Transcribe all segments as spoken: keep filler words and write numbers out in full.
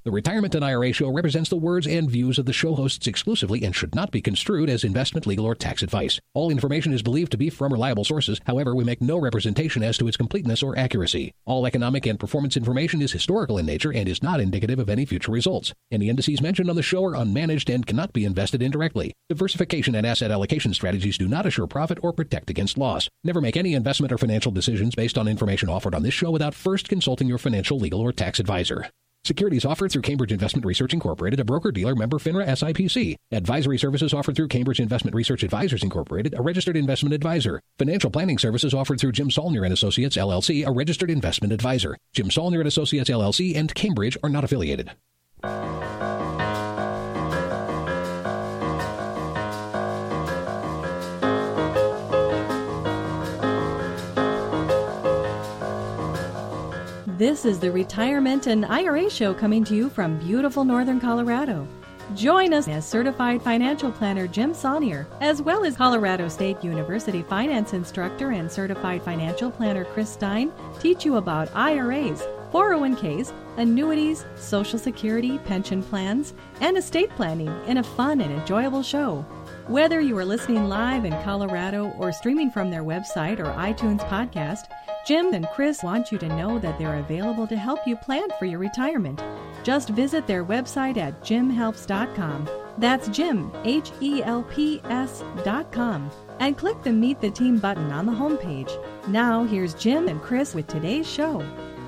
The Retirement and I R A Show represents the words and views of the show hosts exclusively and should not be construed as investment, legal, or tax advice. All information is believed to be from reliable sources. However, we make no representation as to its completeness or accuracy. All economic and performance information is historical in nature and is not indicative of any future results. Any indices mentioned on the show are unmanaged and cannot be invested indirectly. Diversification and asset allocation strategies do not assure profit or protect against loss. Never make any investment or financial decisions based on information offered on this show without first consulting your financial, legal, or tax advisor. Securities offered through Cambridge Investment Research Incorporated, a broker-dealer member FINRA S I P C. Advisory services offered through Cambridge Investment Research Advisors Incorporated, a registered investment advisor. Financial planning services offered through Jim Saulnier and Associates, L L C, a registered investment advisor. Jim Saulnier and Associates, L L C, and Cambridge are not affiliated. This is the Retirement and I R A Show coming to you from beautiful northern Colorado. Join us as certified financial planner Jim Saulnier, as well as Colorado State University finance instructor and certified financial planner Chris Stein, teach you about I R As, four oh one k's, annuities, Social Security, pension plans, and estate planning in a fun and enjoyable show. Whether you are listening live in Colorado or streaming from their website or iTunes podcast, Jim and Chris want you to know that they're available to help you plan for your retirement. Just visit their website at jim helps dot com. That's Jim, H E L P S dot com. And click the Meet the Team button on the homepage. Now, here's Jim and Chris with today's show.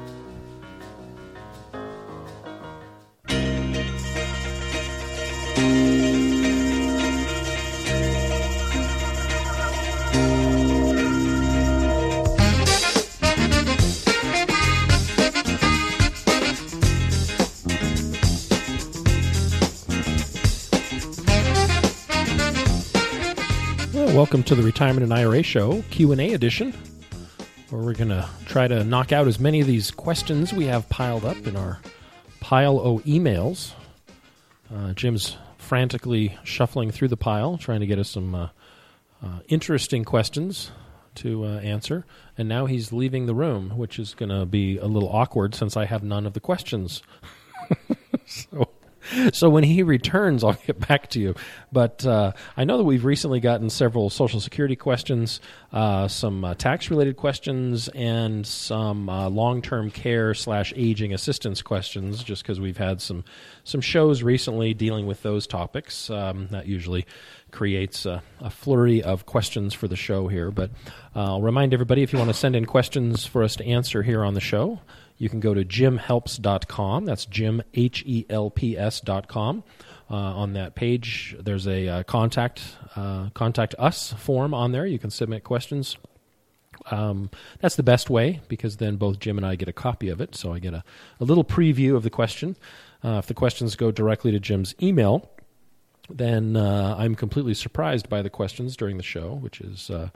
Welcome to the Retirement and I R A Show, Q and A edition, where we're going to try to knock out as many of these questions we have piled up in our pile of emails. Uh, Jim's frantically shuffling through the pile, trying to get us some uh, uh, interesting questions to uh, answer, and now he's leaving the room, which is going to be a little awkward since I have none of the questions. so... So when he returns, I'll get back to you. But uh, I know that we've recently gotten several Social Security questions, uh, some uh, tax-related questions, and some uh, long-term care slash aging assistance questions, just because we've had some, some shows recently dealing with those topics. Um, that usually creates a, a flurry of questions for the show here. But uh, I'll remind everybody, if you want to send in questions for us to answer here on the show, you can go to jim helps dot com. That's Jim, H E L P S dot com. Uh, on that page, there's a uh, contact uh, contact us form on there. You can submit questions. Um, that's the best way, because then both Jim and I get a copy of it, so I get a, a little preview of the question. Uh, if the questions go directly to Jim's email, then uh, I'm completely surprised by the questions during the show, which is, uh,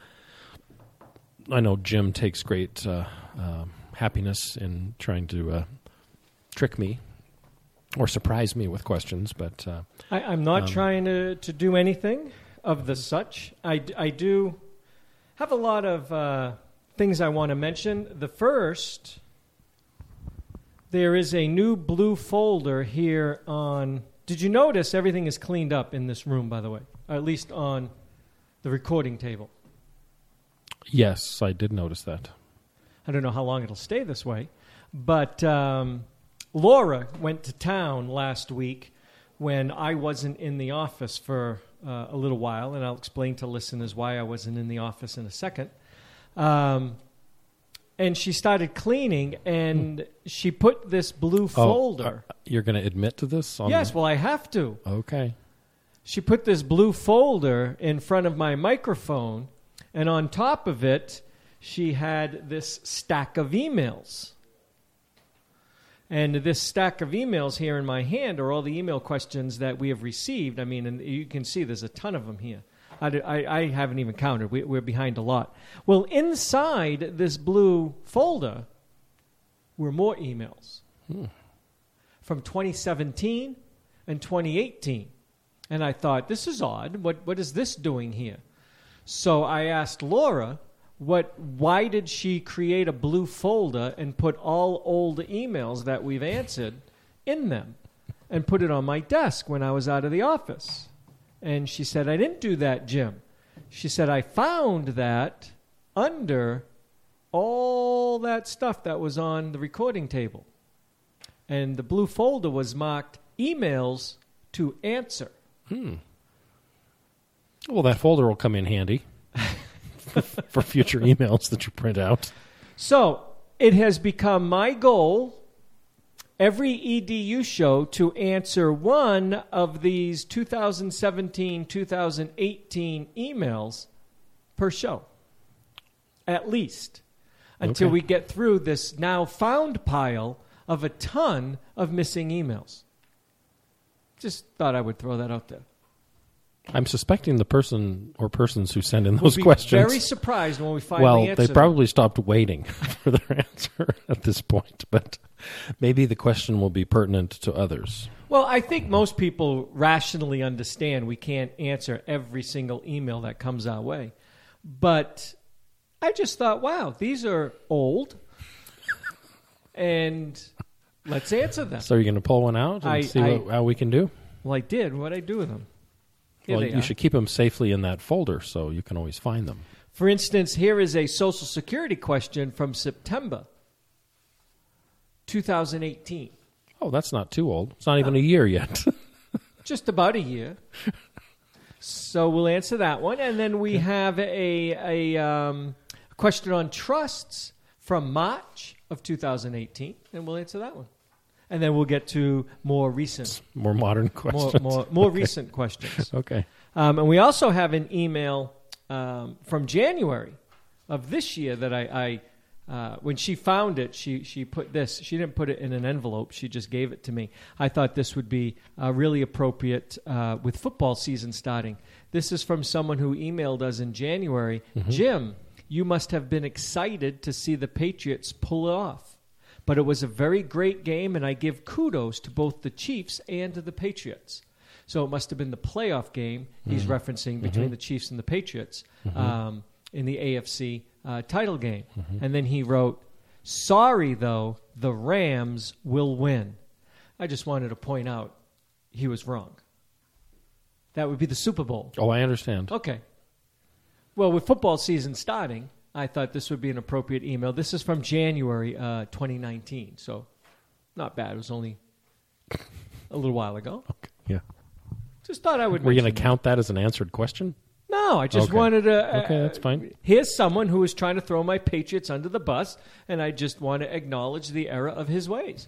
I know Jim takes great uh, uh, happiness in trying to uh, trick me or surprise me with questions, but uh, I, I'm not um, trying to, to do anything of the such. I, I do have a lot of uh, things I want to mention. The first, there is a new blue folder here on... Did you notice everything is cleaned up in this room, by the way? Or at least on the recording table. Yes, I did notice that. I don't know how long it'll stay this way. But um, Laura went to town last week when I wasn't in the office for uh, a little while, and I'll explain to listeners why I wasn't in the office in a second. Um, and she started cleaning, and mm. she put this blue folder. Oh, uh, you're going to admit to this? On yes, the... well, I have to. Okay. She put this blue folder in front of my microphone, and on top of it, she had this stack of emails. And this stack of emails here in my hand are all the email questions that we have received. I mean, and you can see there's a ton of them here. I, I, I haven't even counted. We, we're behind a lot. Well, inside this blue folder were more emails hmm. from twenty seventeen and twenty eighteen. And I thought, this is odd. What What is this doing here? So I asked Laura, what? why did she create a blue folder and put all old emails that we've answered in them? and put it on my desk when I was out of the office. And she said, I didn't do that, Jim. She said, I found that under all that stuff that was on the recording table. And the blue folder was marked emails to answer. Hmm. Well, that folder will come in handy for, for future emails that you print out. So it has become my goal every E D U show to answer one of these two thousand seventeen, two thousand eighteen emails per show, at least, until Okay. we get through this now found pile of a ton of missing emails. Just thought I would throw that out there. I'm suspecting the person or persons who send in We'll those be questions. very surprised when we finally well, answer they them. probably stopped waiting for their answer at this point, but maybe the question will be pertinent to others. Well, I think most people rationally understand we can't answer every single email that comes our way. But I just thought, wow, these are old, and let's answer them. So you're going to pull one out and I- see I- what, how we can do? Well, I did. What'd I do with them? Here Well, they you are. should keep them safely in that folder so you can always find them. For instance, here is a Social Security question from September two thousand eighteen. Oh, that's not too old. It's not even a year yet. Just about a year. So we'll answer that one. And then we have a, a um, question on trusts from March of two thousand eighteen, and we'll answer that one. And then we'll get to more recent, More modern more, questions. more, more recent questions. Okay. Um, and we also have an email um, from January of this year that I, I uh, when she found it, she, she put this. She didn't put it in an envelope. She just gave it to me. I thought this would be uh, really appropriate uh, with football season starting. This is from someone who emailed us in January. Mm-hmm. Jim, you must have been excited to see the Patriots pull it off. But it was a very great game, and I give kudos to both the Chiefs and to the Patriots. So it must have been the playoff game he's Mm-hmm. referencing between the Chiefs and the Patriots um, in the A F C uh, title game. Mm-hmm. And then he wrote, sorry, though, the Rams will win. I just wanted to point out he was wrong. That would be the Super Bowl. Oh, I understand. Okay. Well, with football season starting, I thought this would be an appropriate email. This is from January uh, twenty nineteen, so not bad. It was only a little while ago. Okay. Yeah. Just thought I would We're going to mention count that as an answered question? that. No, I just Okay. wanted to... Uh, Okay, that's fine. Here's someone who is trying to throw my Patriots under the bus, and I just want to acknowledge the error of his ways.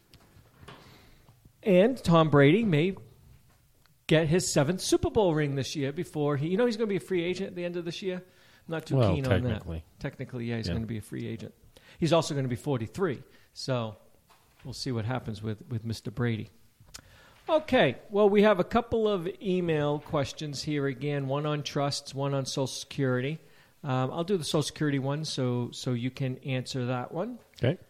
And Tom Brady may get his seventh Super Bowl ring this year before he... You know he's going to be a free agent at the end of this year? I'm not too Well, keen on that. technically. Technically, yeah, he's Yeah. going to be a free agent. He's also going to be forty-three, so we'll see what happens with, with Mister Brady. Okay, well, we have a couple of email questions here again, one on trusts, one on Social Security. Um, I'll do the Social Security one so, so you can answer that one. Okay.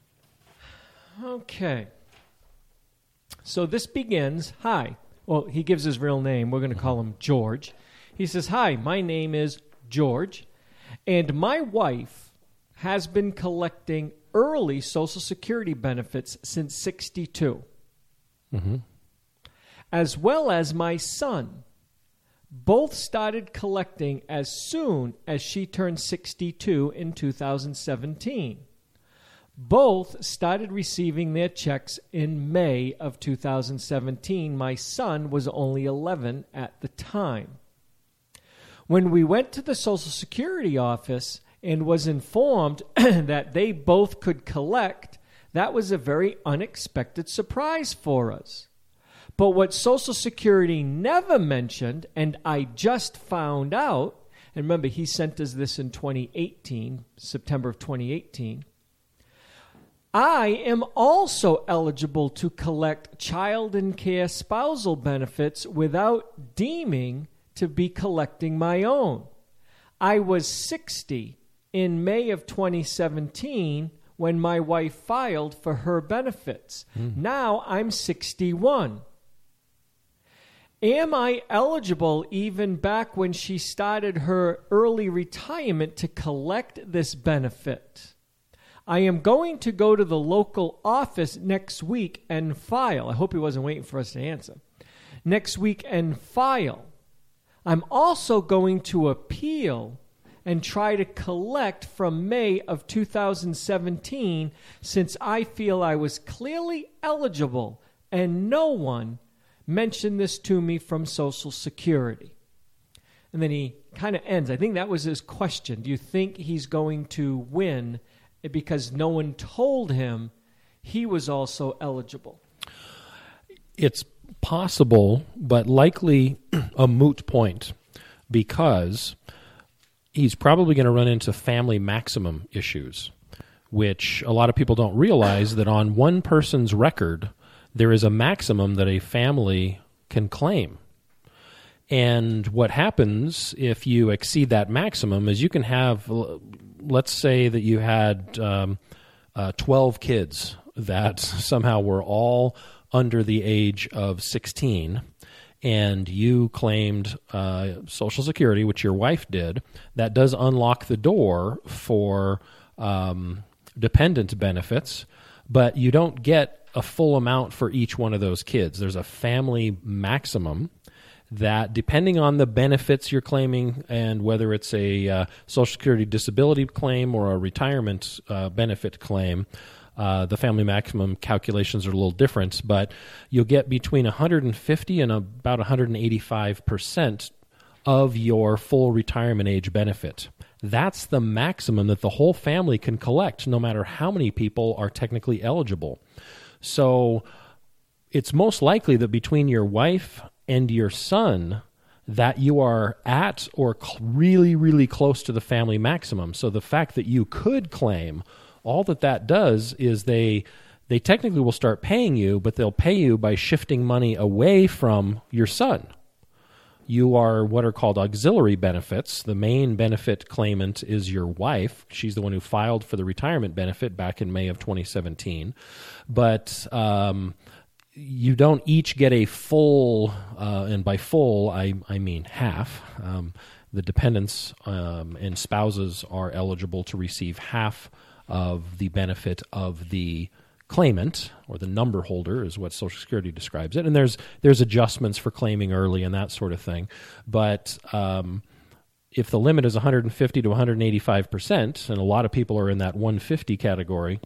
Okay. So this begins, hi. Well, he gives his real name. We're going to call him George. He says, hi, my name is George, and my wife has been collecting early Social Security benefits since sixty-two, Mm-hmm. as well as my son. Both started collecting as soon as she turned sixty-two in two thousand seventeen. Both started receiving their checks in May of two thousand seventeen. My son was only eleven at the time. When we went to the Social Security office and was informed that they both could collect, that was a very unexpected surprise for us. But what Social Security never mentioned, and I just found out, and remember, he sent us this in twenty eighteen, September of twenty eighteen, I am also eligible to collect child and care spousal benefits without deeming to be collecting my own. I was sixty in May of twenty seventeen when my wife filed for her benefits. Mm. Now I'm sixty-one. Am I eligible even back when she started her early retirement to collect this benefit? I am going to go to the local office next week and file. I hope he wasn't waiting for us to answer. Next week and file. I'm also going to appeal and try to collect from May of two thousand seventeen since I feel I was clearly eligible and no one mentioned this to me from Social Security. And then he kind of ends. I think that was his question. Do you think he's going to win because no one told him he was also eligible? It's possible, but likely a moot point, because he's probably going to run into family maximum issues, which a lot of people don't realize that on one person's record, there is a maximum that a family can claim. And what happens if you exceed that maximum is you can have, let's say that you had um, uh, twelve kids that somehow were all under the age of sixteen, and you claimed uh, Social Security, which your wife did. That does unlock the door for um, dependent benefits, but you don't get a full amount for each one of those kids. There's a family maximum that, depending on the benefits you're claiming and whether it's a uh, Social Security disability claim or a retirement uh, benefit claim, uh, the family maximum calculations are a little different, but you'll get between one hundred fifty and about one hundred eighty-five percent of your full retirement age benefit. That's the maximum that the whole family can collect, no matter how many people are technically eligible. So it's most likely that between your wife and your son that you are at or cl- really, really close to the family maximum. So the fact that you could claim, all that that does is they they technically will start paying you, but they'll pay you by shifting money away from your son. You are what are called auxiliary benefits. The main benefit claimant is your wife. She's the one who filed for the retirement benefit back in May of twenty seventeen. But um, you don't each get a full, uh, and by full, I, I mean half. Um, the dependents um, and spouses are eligible to receive half of the benefit of the claimant, or the number holder is what Social Security describes it. And there's there's adjustments for claiming early and that sort of thing. But um, if the limit is one hundred fifty to one hundred eighty-five percent, and a lot of people are in that one hundred fifty category,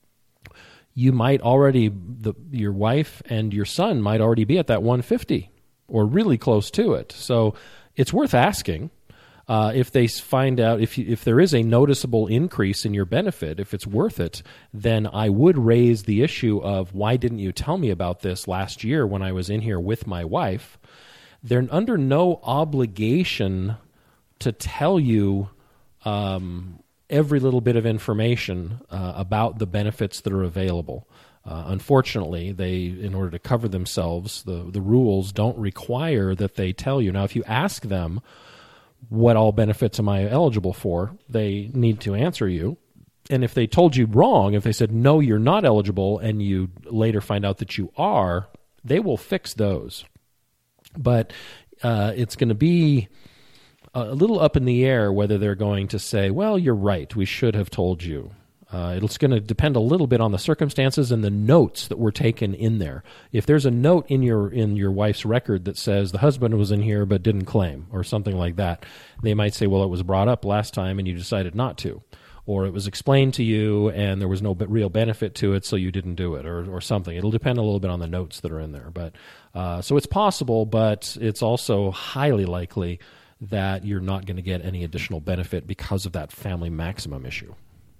you might already, the, your wife and your son might already be at that one hundred fifty or really close to it. So it's worth asking. Uh, if they find out, if you, if there is a noticeable increase in your benefit, if it's worth it, then I would raise the issue of, why didn't you tell me about this last year when I was in here with my wife? They're under no obligation to tell you um, every little bit of information uh, about the benefits that are available. Uh, unfortunately, they, in order to cover themselves, the, the rules don't require that they tell you. Now, if you ask them, what all benefits am I eligible for, they need to answer you. And if they told you wrong, if they said, no, you're not eligible, and you later find out that you are, they will fix those. But uh, it's going to be a little up in the air whether they're going to say, well, you're right, we should have told you. Uh, it's going to depend a little bit on the circumstances and the notes that were taken in there. If there's a note in your in your wife's record that says the husband was in here but didn't claim, or something like that, they might say, well, it was brought up last time and you decided not to. Or it was explained to you and there was no real benefit to it, so you didn't do it, or or something. It'll depend a little bit on the notes that are in there. But uh, so it's possible, but it's also highly likely that you're not going to get any additional benefit because of that family maximum issue.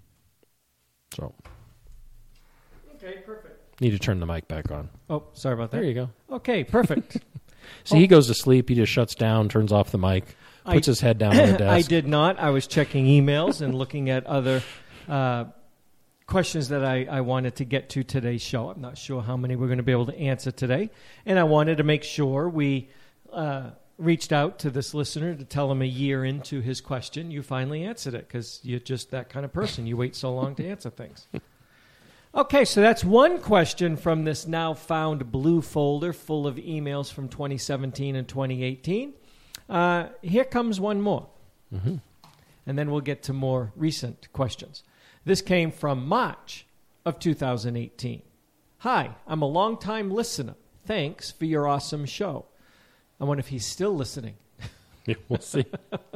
So, okay, perfect. Need to turn the mic back on. Oh, sorry about that. There you go. Okay, perfect. See, oh. He goes to sleep. He just shuts down, turns off the mic, puts I, his head down on the desk. I did not. I was checking emails and looking at other uh, questions that I, I wanted to get to today's show. I'm not sure how many we're going to be able to answer today. And I wanted to make sure we uh, reached out to this listener to tell him a year into his question, you finally answered it, because you're just that kind of person. You wait so long to answer things. Okay, so that's one question from this now found blue folder full of emails from twenty seventeen and twenty eighteen. Uh, here comes one more. Mm-hmm. And then we'll get to more recent questions. This came from March of two thousand eighteen. Hi, I'm a longtime listener. Thanks for your awesome show. I wonder if he's still listening. Yeah, we'll see.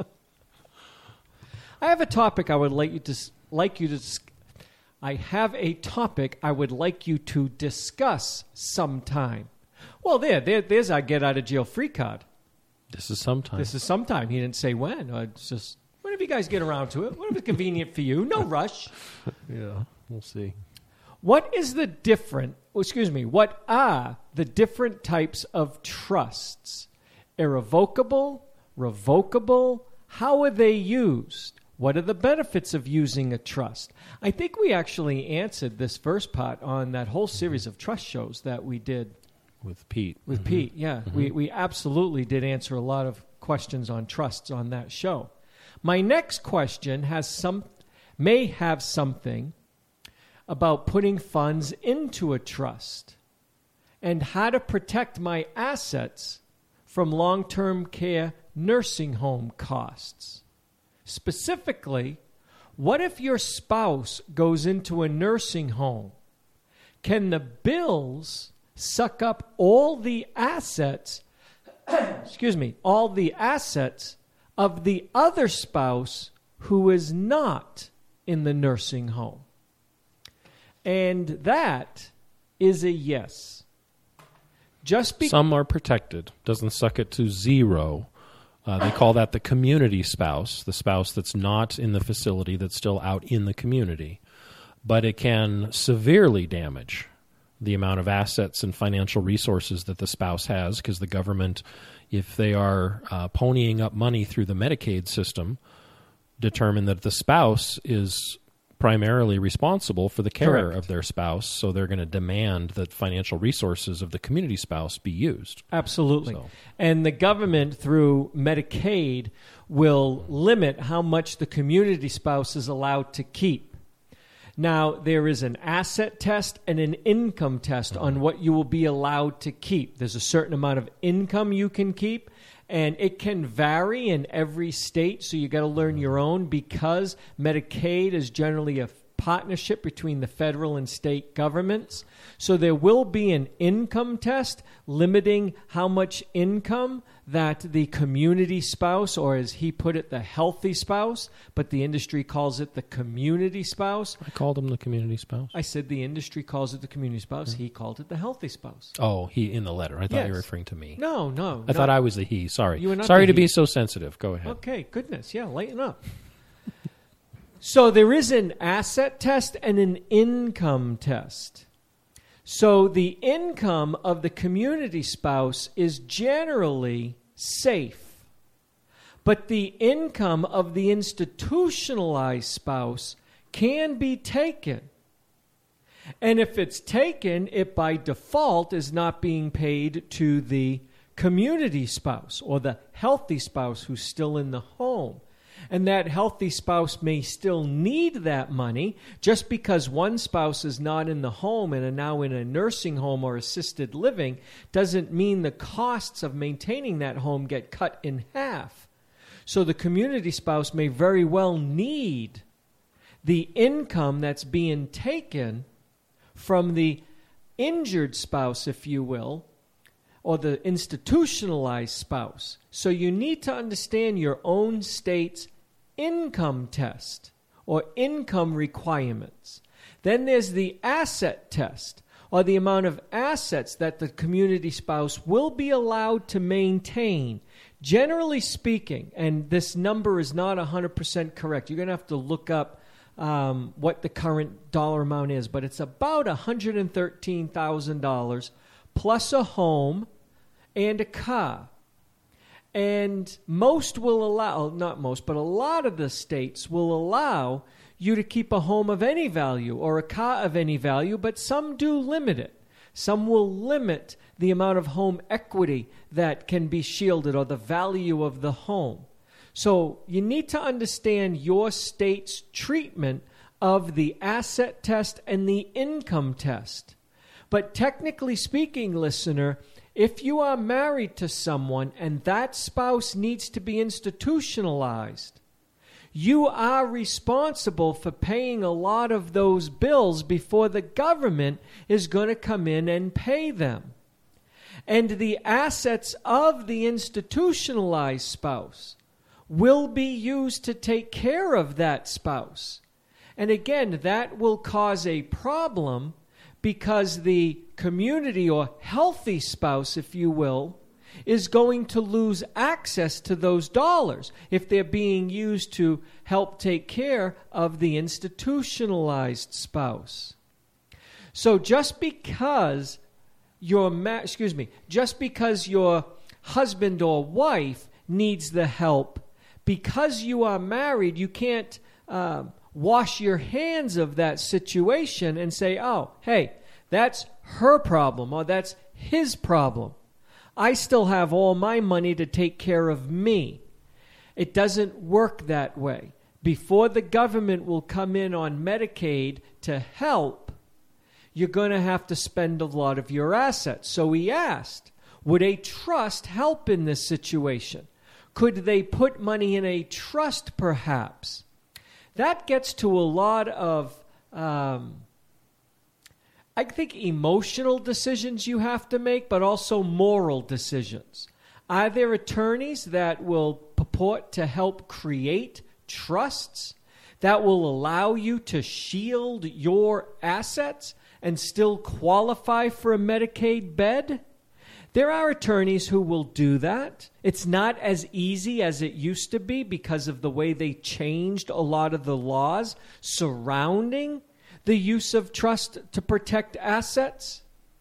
I have a topic I would like you to like you to. I have a topic I would like you to discuss sometime. Well, there, there, there's our get out of jail free card. This is sometime. This is sometime. He didn't say when. It's just whenever you guys get around to it, whenever it's convenient for you. No rush. Yeah, we'll see. What is the different? Oh, excuse me. What are the different types of trusts? Irrevocable, revocable. How are they used? What are the benefits of using a trust? I think we actually answered this first part on that whole series of trust shows that we did with Pete. With mm-hmm. Pete, yeah. Mm-hmm. We we absolutely did answer a lot of questions on trusts on that show. My next question has some may have something about putting funds into a trust and how to protect my assets from long-term care nursing home costs. Specifically, what if your spouse goes into a nursing home? Can the bills suck up all the assets, excuse me, all the assets of the other spouse who is not in the nursing home? And that is a yes. Just be- Some are protected. Doesn't suck it to zero. Uh, they call that the community spouse, the spouse that's not in the facility, that's still out in the community. But it can severely damage the amount of assets and financial resources that the spouse has, because the government, if they are uh, ponying up money through the Medicaid system, determine that the spouse is primarily responsible for the care Correct. Of their spouse, so they're going to demand that financial resources of the community spouse be used. Absolutely. So. And the government, through Medicaid, will limit how much the community spouse is allowed to keep. Now, there is an asset test and an income test mm-hmm. on what you will be allowed to keep. There's a certain amount of income you can keep, and it can vary in every state, so you got to learn your own, because Medicaid is generally a partnership between the federal and state governments. So there will be an income test limiting how much income that the community spouse, or as he put it, the healthy spouse, but the industry calls it the community spouse. I called him the community spouse. I said the industry calls it the community spouse. Yeah. He called it the healthy spouse. Oh, he in the letter. I thought yes. you were referring to me. No, no. I no. thought I was the he. Sorry. You were not Sorry the to he. be so sensitive. Go ahead. Okay, goodness. Yeah, lighten up. So there is an asset test and an income test. So the income of the community spouse is generally safe, but the income of the institutionalized spouse can be taken. And if it's taken, it by default is not being paid to the community spouse or the healthy spouse who's still in the home. And that healthy spouse may still need that money. Just because one spouse is not in the home and are now in a nursing home or assisted living doesn't mean the costs of maintaining that home get cut in half. So the community spouse may very well need the income that's being taken from the injured spouse, if you will, or the institutionalized spouse. So you need to understand your own state's income test or income requirements. Then there's the asset test, or the amount of assets that the community spouse will be allowed to maintain. Generally speaking, and this number is not one hundred percent correct. You're going to have to look up um, what the current dollar amount is, but it's about one hundred thirteen thousand dollars plus a home and a car. And most will allow, not most, but a lot of the states will allow you to keep a home of any value or a car of any value, but some do limit it. Some will limit the amount of home equity that can be shielded or the value of the home. So you need to understand your state's treatment of the asset test and the income test. But technically speaking, listener, if you are married to someone and that spouse needs to be institutionalized, you are responsible for paying a lot of those bills before the government is going to come in and pay them. And the assets of the institutionalized spouse will be used to take care of that spouse. And again, that will cause a problem because the community or healthy spouse, if you will, is going to lose access to those dollars if they're being used to help take care of the institutionalized spouse. So just because your ma- excuse me, just because your husband or wife needs the help, because you are married, you can't uh, wash your hands of that situation and say, oh, hey, that's her problem or that's his problem. I still have all my money to take care of me. It doesn't work that way. Before the government will come in on Medicaid to help, you're going to have to spend a lot of your assets. So he asked, would a trust help in this situation? Could they put money in a trust, perhaps? That gets to a lot of, um, I think, emotional decisions you have to make, but also moral decisions. Are there attorneys that will purport to help create trusts that will allow you to shield your assets and still qualify for a Medicaid bed? There are attorneys who will do that. It's not as easy as it used to be because of the way they changed a lot of the laws surrounding the use of trust to protect assets.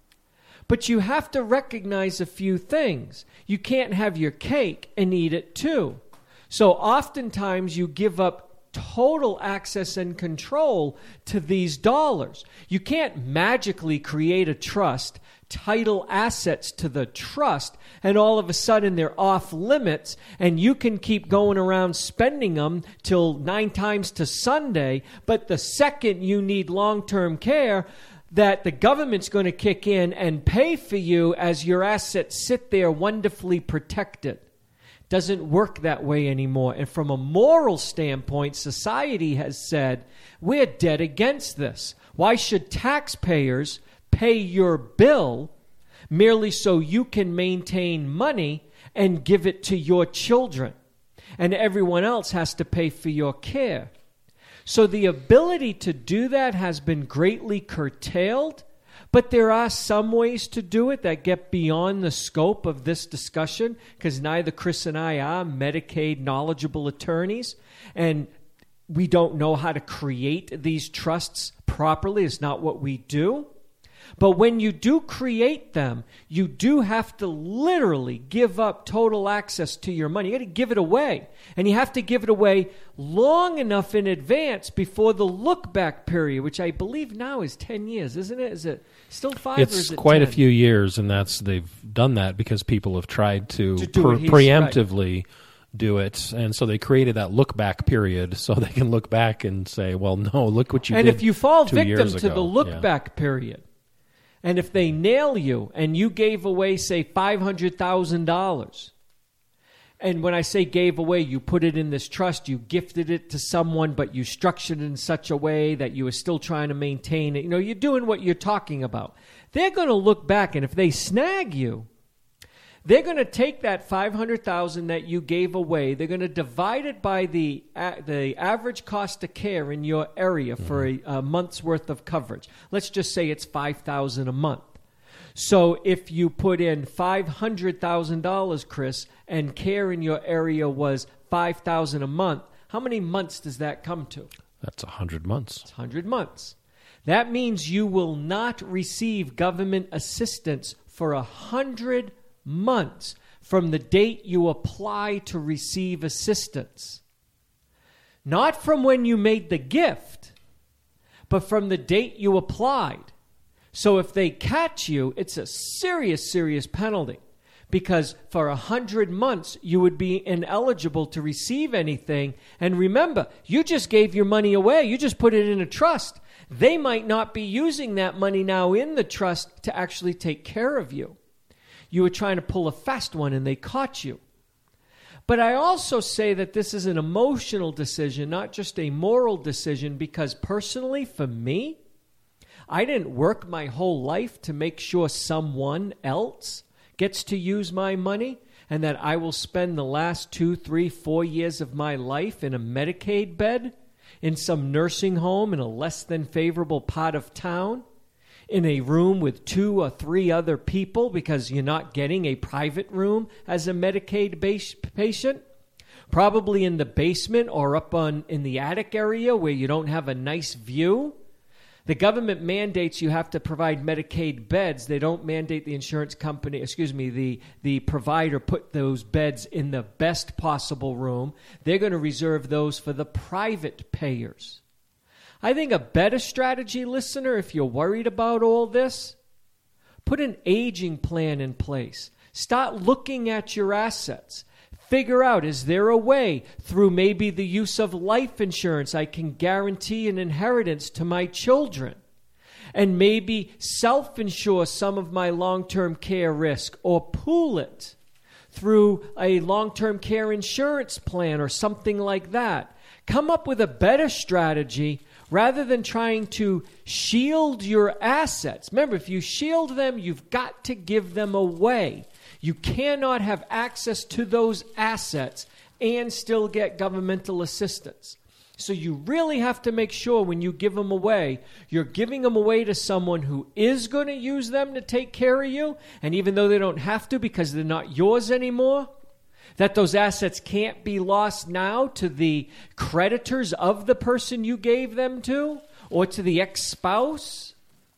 But you have to recognize a few things. You can't have your cake and eat it too. So oftentimes you give up total access and control to these dollars. You can't magically create a trust, title assets to the trust, and all of a sudden they're off limits and you can keep going around spending them till nine times to Sunday, but the second you need long-term care, that the government's going to kick in and pay for you as your assets sit there wonderfully protected. Doesn't work that way anymore. And from a moral standpoint, society has said, we're dead against this. Why should taxpayers pay your bill merely so you can maintain money and give it to your children? And everyone else has to pay for your care. So the ability to do that has been greatly curtailed. But there are some ways to do it that get beyond the scope of this discussion, because neither Chris and I are Medicaid knowledgeable attorneys, and we don't know how to create these trusts properly. It's not what we do. But when you do create them, you do have to literally give up total access to your money. You got to give it away. And you have to give it away long enough in advance before the look-back period, which I believe now is ten years, isn't it? Is it still five it's or is it quite ten? A few years, and that's they've done that because people have tried to, to do pre- it. He's preemptively right. do it. And so they created that look-back period so they can look back and say, well, no, look what you and did if you fall two victim years to ago. the look-back yeah. period, and if they nail you and you gave away, say, five hundred thousand dollars, and when I say gave away, you put it in this trust, you gifted it to someone, but you structured it in such a way that you were still trying to maintain it. You know, you're doing what you're talking about. They're going to look back, and if they snag you, they're going to take that five hundred thousand dollars that you gave away, they're going to divide it by the uh, the average cost of care in your area for a, a month's worth of coverage. Let's just say it's five thousand dollars a month. So if you put in five hundred thousand dollars, Chris, and care in your area was five thousand dollars a month, how many months does that come to? That's one hundred months. It's one hundred months. That means you will not receive government assistance for one hundred months from the date you apply to receive assistance. Not from when you made the gift, but from the date you applied. So if they catch you, it's a serious, serious penalty, because for one hundred months you would be ineligible to receive anything. And remember, you just gave your money away. You just put it in a trust. They might not be using that money now in the trust to actually take care of you. You were trying to pull a fast one and they caught you. But I also say that this is an emotional decision, not just a moral decision, because personally, for me, I didn't work my whole life to make sure someone else gets to use my money and that I will spend the last two, three, four years of my life in a Medicaid bed, in some nursing home in a less than favorable part of town, in a room with two or three other people because you're not getting a private room as a Medicaid base patient, probably in the basement or up on in the attic area where you don't have a nice view. The government mandates you have to provide Medicaid beds. They don't mandate the insurance company, excuse me, the, the provider put those beds in the best possible room. They're going to reserve those for the private payers. I think a better strategy, listener, if you're worried about all this, put an aging plan in place. Start looking at your assets. Figure out, is there a way through maybe the use of life insurance I can guarantee an inheritance to my children? And maybe self-insure some of my long-term care risk or pool it through a long-term care insurance plan or something like that. Come up with a better strategy rather than trying to shield your assets. Remember, if you shield them, you've got to give them away. You cannot have access to those assets and still get governmental assistance. So you really have to make sure when you give them away, you're giving them away to someone who is going to use them to take care of you, and even though they don't have to because they're not yours anymore, that those assets can't be lost now to the creditors of the person you gave them to or to the ex-spouse.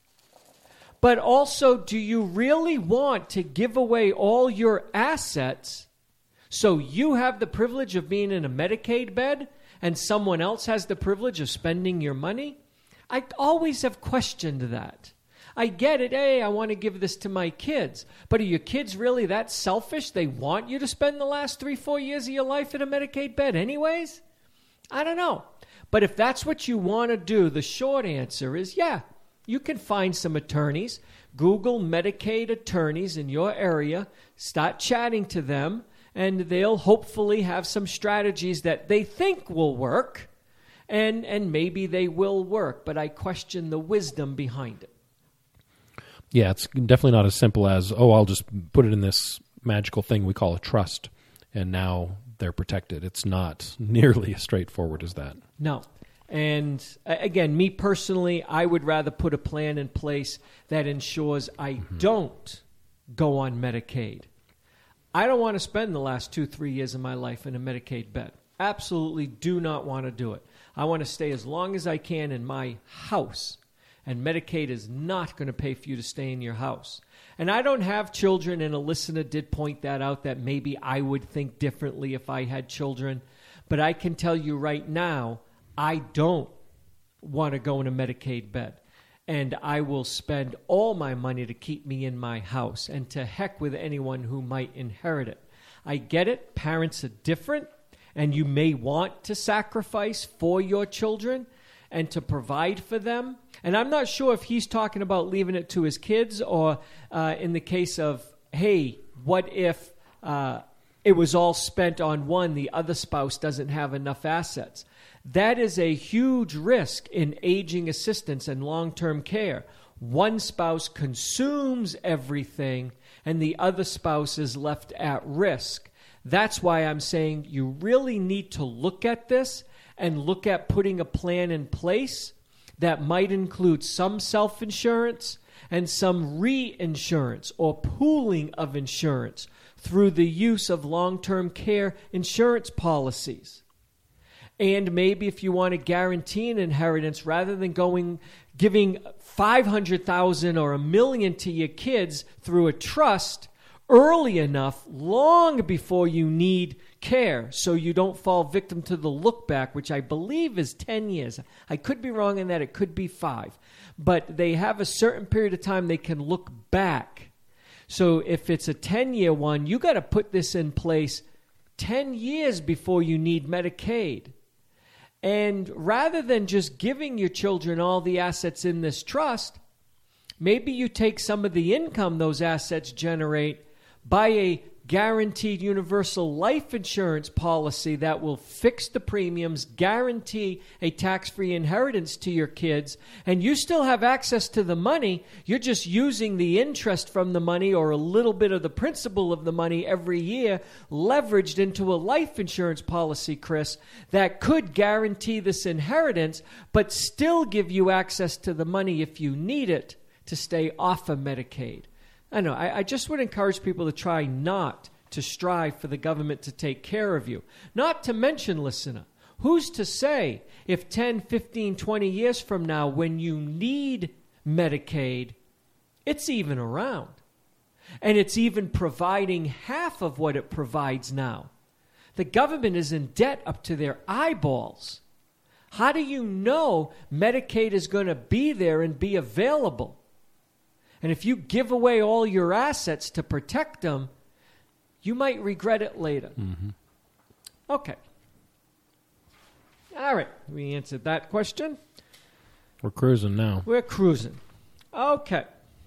But also, do you really want to give away all your assets so you have the privilege of being in a Medicaid bed and someone else has the privilege of spending your money? I always have questioned that. I get it. Hey, I want to give this to my kids. But are your kids really that selfish? They want you to spend the last three, four years of your life in a Medicaid bed anyways? I don't know. But if that's what you want to do, the short answer is, yeah, you can find some attorneys. Google Medicaid attorneys in your area. Start chatting to them, and they'll hopefully have some strategies that they think will work, and, and maybe they will work. But I question the wisdom behind it. Yeah, it's definitely not as simple as, oh, I'll just put it in this magical thing we call a trust, and now they're protected. It's not nearly as straightforward as that. No. And again, me personally, I would rather put a plan in place that ensures I mm-hmm. don't go on Medicaid. I don't want to spend the last two, three years of my life in a Medicaid bed. Absolutely do not want to do it. I want to stay as long as I can in my house. And Medicaid is not going to pay for you to stay in your house. And I don't have children, and a listener did point that out, that maybe I would think differently if I had children. But I can tell you right now, I don't want to go in a Medicaid bed. And I will spend all my money to keep me in my house, and to heck with anyone who might inherit it. I get it. Parents are different, and you may want to sacrifice for your children and to provide for them. And I'm not sure if he's talking about leaving it to his kids, or uh, in the case of, hey, what if uh, it was all spent on one, the other spouse doesn't have enough assets? That is a huge risk in aging assistance and long-term care. One spouse consumes everything, and the other spouse is left at risk. That's why I'm saying you really need to look at this and look at putting a plan in place that might include some self-insurance and some reinsurance or pooling of insurance through the use of long-term care insurance policies. And maybe if you want to guarantee an inheritance, rather than going giving five hundred thousand dollars or a million to your kids through a trust early enough, long before you need care, so you don't fall victim to the look back, which I believe is ten years. I could be wrong in that. It could be five. But they have a certain period of time they can look back. So if it's a ten-year one, you got to put this in place ten years before you need Medicaid. And rather than just giving your children all the assets in this trust, maybe you take some of the income those assets generate, buy a guaranteed universal life insurance policy that will fix the premiums, guarantee a tax-free inheritance to your kids, and you still have access to the money. You're just using the interest from the money or a little bit of the principal of the money every year leveraged into a life insurance policy, Chris, that could guarantee this inheritance but still give you access to the money if you need it to stay off of Medicaid. I know. I, I just would encourage people to try not to strive for the government to take care of you. Not to mention, listener, who's to say if ten, fifteen, twenty years from now, when you need Medicaid, it's even around. And it's even providing half of what it provides now. The government is in debt up to their eyeballs. How do you know Medicaid is going to be there and be available? And if you give away all your assets to protect them, you might regret it later. Mm-hmm. Okay. All right. We answered that question. We're cruising now. We're cruising. Okay.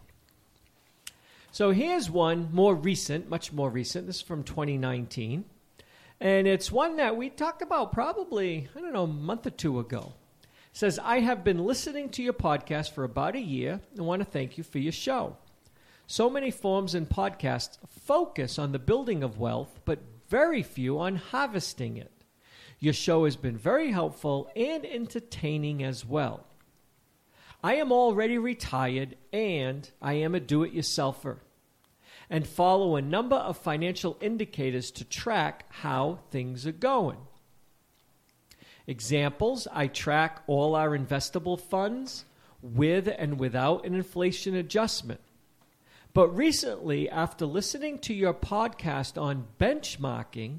So here's one more recent, much more recent. This is from twenty nineteen. And it's one that we talked about probably, I don't know, a month or two ago. It says, I have been listening to your podcast for about a year and want to thank you for your show. So many forums and podcasts focus on the building of wealth, but very few on harvesting it. Your show has been very helpful and entertaining as well. I am already retired and I am a do-it-yourselfer and follow a number of financial indicators to track how things are going. Examples, I track all our investable funds with and without an inflation adjustment. But recently, after listening to your podcast on benchmarking,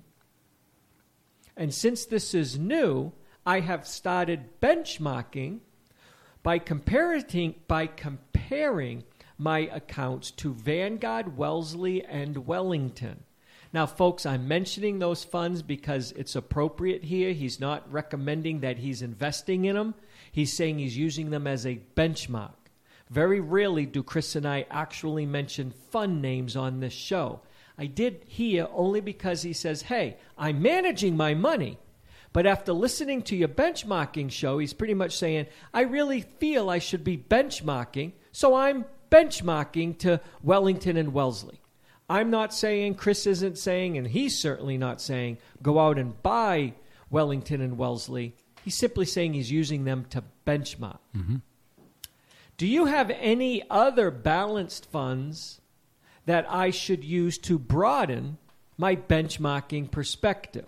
and since this is new, I have started benchmarking by comparing, by comparing my accounts to Vanguard, Wellesley, and Wellington. Now, folks, I'm mentioning those funds because it's appropriate here. He's not recommending that he's investing in them. He's saying he's using them as a benchmark. Very rarely do Chris and I actually mention fund names on this show. I did here only because he says, hey, I'm managing my money. But after listening to your benchmarking show, he's pretty much saying, I really feel I should be benchmarking, so I'm benchmarking to Wellington and Wellesley. I'm not saying, Chris isn't saying, and he's certainly not saying, go out and buy Wellington and Wellesley. He's simply saying he's using them to benchmark. Mm-hmm. Do you have any other balanced funds that I should use to broaden my benchmarking perspective?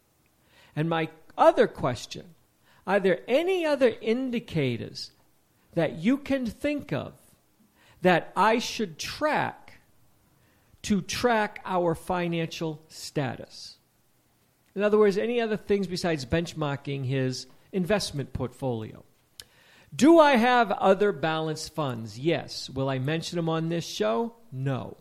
And my other question, are there any other indicators that you can think of that I should track to track our financial status? In other words, any other things besides benchmarking his investment portfolio? Do I have other balanced funds? Yes. Will I mention them on this show? No.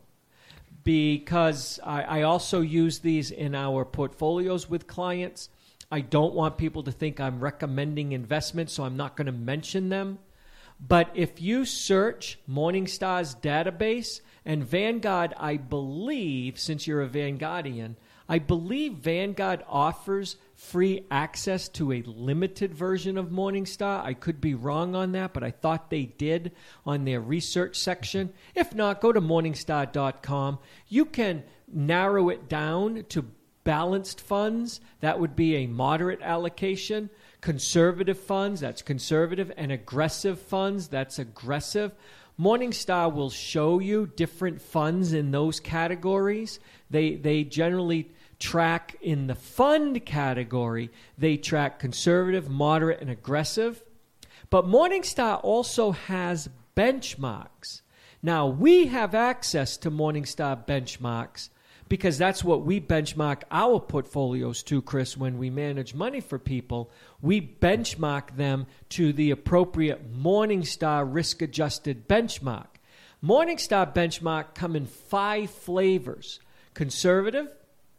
Because I, I also use these in our portfolios with clients. I don't want people to think I'm recommending investments, so I'm not going to mention them. But if you search Morningstar's database, and Vanguard, I believe, since you're a Vanguardian, I believe Vanguard offers free access to a limited version of Morningstar. I could be wrong on that, but I thought they did on their research section. If not, go to morningstar dot com. You can narrow it down to balanced funds. That would be a moderate allocation. Conservative funds, that's conservative. And aggressive funds, that's aggressive. Morningstar will show you different funds in those categories. They they generally track in the fund category. They track conservative, moderate, and aggressive. But Morningstar also has benchmarks. Now, we have access to Morningstar benchmarks because that's what we benchmark our portfolios to, Chris, when we manage money for people. We benchmark them to the appropriate Morningstar risk-adjusted benchmark. Morningstar benchmark come in five flavors. Conservative,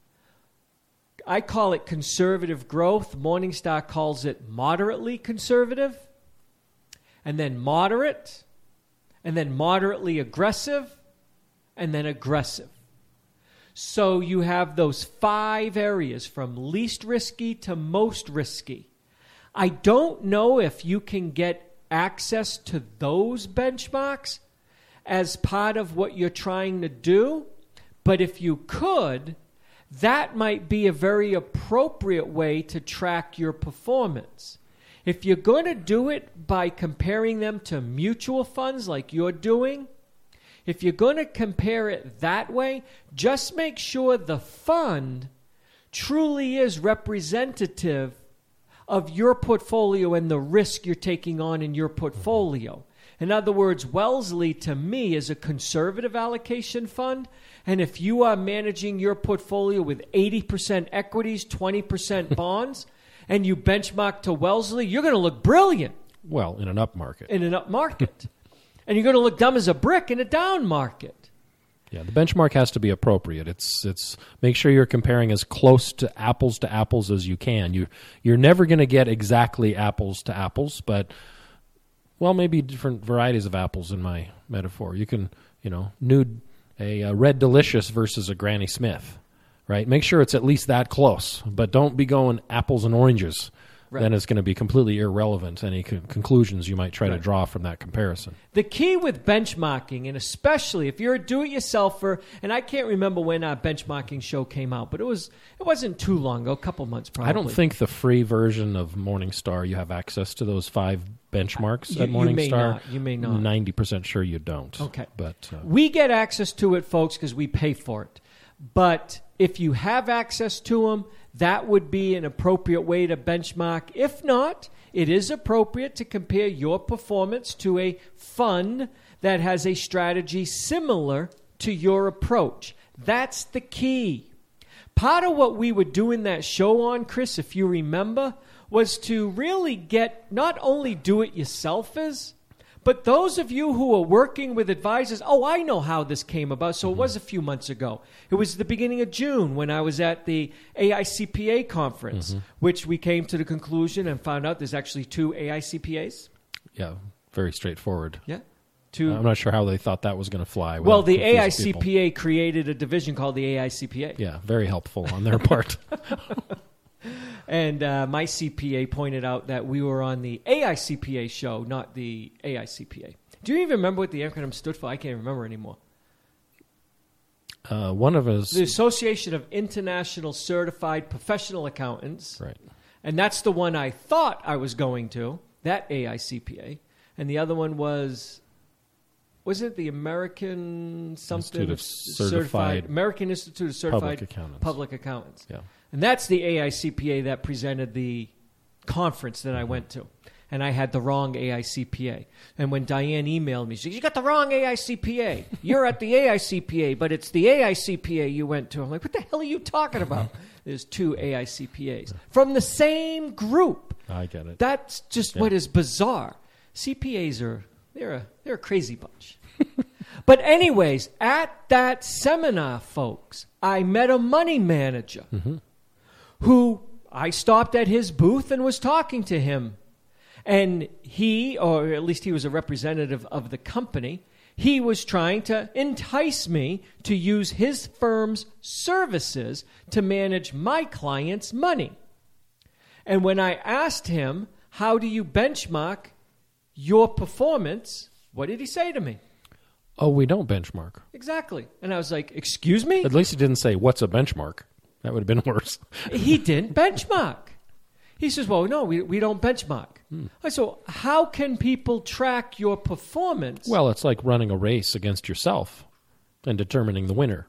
I call it conservative growth. Morningstar calls it moderately conservative, and then moderate, and then moderately aggressive, and then aggressive. So you have those five areas from least risky to most risky. I don't know if you can get access to those benchmarks as part of what you're trying to do, but if you could, that might be a very appropriate way to track your performance. If you're going to do it by comparing them to mutual funds like you're doing, if you're going to compare it that way, just make sure the fund truly is representative of your portfolio and the risk you're taking on in your portfolio. In other words, Wellesley, to me, is a conservative allocation fund. And if you are managing your portfolio with eighty percent equities, twenty percent bonds, and you benchmark to Wellesley, you're going to look brilliant. Well, in an up market. In an up market. And you're going to look dumb as a brick in a down market. Yeah, the benchmark has to be appropriate. It's it's make sure you're comparing as close to apples to apples as you can. You you're never going to get exactly apples to apples, but well, maybe different varieties of apples in my metaphor. You can, you know, nude a, a Red Delicious versus a Granny Smith, right? Make sure it's at least that close, but don't be going apples and oranges. Right. Then it's going to be completely irrelevant, any con- conclusions you might try right. to draw from that comparison. The key with benchmarking, and especially if you're a do-it-yourselfer, and I can't remember when our benchmarking show came out, but it, was, it wasn't too long ago, a couple months probably. I don't think the free version of Morningstar, you have access to those five benchmarks you, at Morningstar. You may not. You may not. ninety percent sure you don't. Okay. But uh, we get access to it, folks, because we pay for it. But if you have access to them, that would be an appropriate way to benchmark. If not, it is appropriate to compare your performance to a fund that has a strategy similar to your approach. That's the key. Part of what we were doing that show on, Chris, if you remember, was to really get not only do-it-yourselfers, but those of you who are working with advisors, oh, I know how this came about. So it was a few months ago. It was the beginning of June when I was at the A I C P A conference, mm-hmm. which we came to the conclusion and found out there's actually two A I C P As. Yeah, very straightforward. Yeah. Two. I'm not sure how they thought that was going to fly. Well, the A I C P A people. created a division called the A I C P A. Yeah, very helpful on their part. And uh, my C P A pointed out that we were on the A I C P A show, not the A I C P A. Do you even remember what the acronym stood for? I can't remember anymore. Uh, one of us... The Association of International Certified Professional Accountants. Right. And that's the one I thought I was going to, that A I C P A. And the other one was... Was it the American something Institute of certified, Certified American Institute of Certified Public Accountants? Public Accountants. Yeah. And that's the A I C P A that presented the conference that I went to. And I had the wrong A I C P A. And when Diane emailed me, she said, you got the wrong A I C P A. You're at the A I C P A, but it's the A I C P A you went to. I'm like, what the hell are you talking about? There's two A I C P As from the same group. I get it. That's just yeah. what is bizarre. C P As are, they're a, they're a crazy bunch. But anyways, at that seminar, folks, I met a money manager mm-hmm. who I stopped at his booth and was talking to him. And he, or at least he was a representative of the company, he was trying to entice me to use his firm's services to manage my clients' money. And when I asked him, how do you benchmark your performance, what did he say to me? Oh, we don't benchmark. Exactly. And I was like, excuse me? At least he didn't say, what's a benchmark? That would have been worse. He didn't benchmark. He says, well, no, we, we don't benchmark. Hmm. I said, so how can people track your performance? Well, it's like running a race against yourself and determining the winner.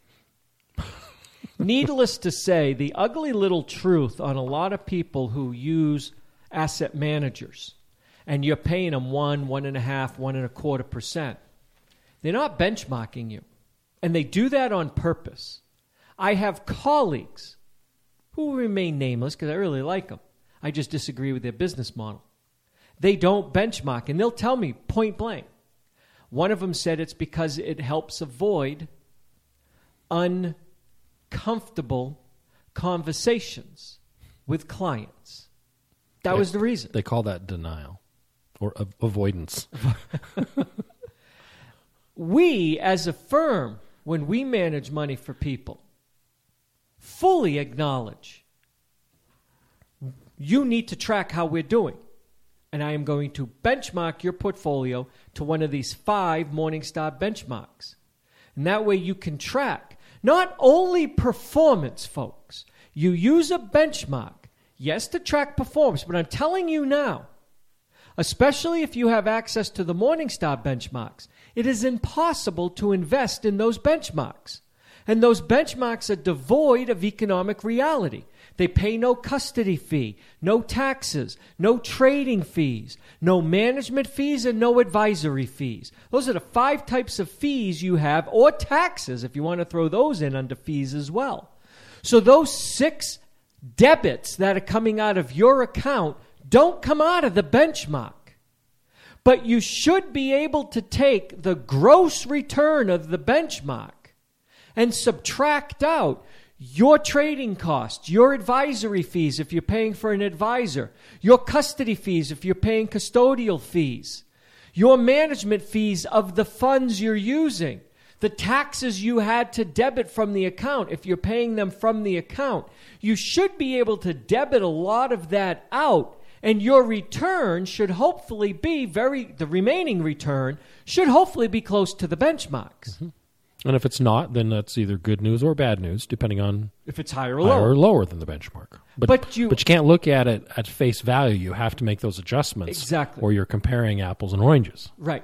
Needless to say, the ugly little truth on a lot of people who use asset managers, and you're paying them one, one and a half, one and a quarter percent, they're not benchmarking you. And they do that on purpose. I have colleagues who remain nameless because I really like them. I just disagree with their business model. They don't benchmark, and they'll tell me point blank. One of them said it's because it helps avoid uncomfortable conversations with clients. That they, was the reason. They call that denial or av- avoidance. We, as a firm, when we manage money for people, fully acknowledge you need to track how we're doing. And I am going to benchmark your portfolio to one of these five Morningstar benchmarks. And that way you can track not only performance, folks. You use a benchmark, yes, to track performance, but I'm telling you now, especially if you have access to the Morningstar benchmarks, it is impossible to invest in those benchmarks. And those benchmarks are devoid of economic reality. They pay no custody fee, no taxes, no trading fees, no management fees, and no advisory fees. Those are the five types of fees you have, or taxes, if you want to throw those in under fees as well. So those six debits that are coming out of your account don't come out of the benchmark. But you should be able to take the gross return of the benchmark and subtract out your trading costs, your advisory fees if you're paying for an advisor, your custody fees if you're paying custodial fees, your management fees of the funds you're using, the taxes you had to debit from the account if you're paying them from the account. You should be able to debit a lot of that out, and your return should hopefully be very, the remaining return should hopefully be close to the benchmarks. Mm-hmm. And if it's not, then that's either good news or bad news, depending on if it's higher or higher lower. or lower than the benchmark. But, but, you, but you can't look at it at face value. You have to make those adjustments. Exactly. Or you're comparing apples and oranges. Right.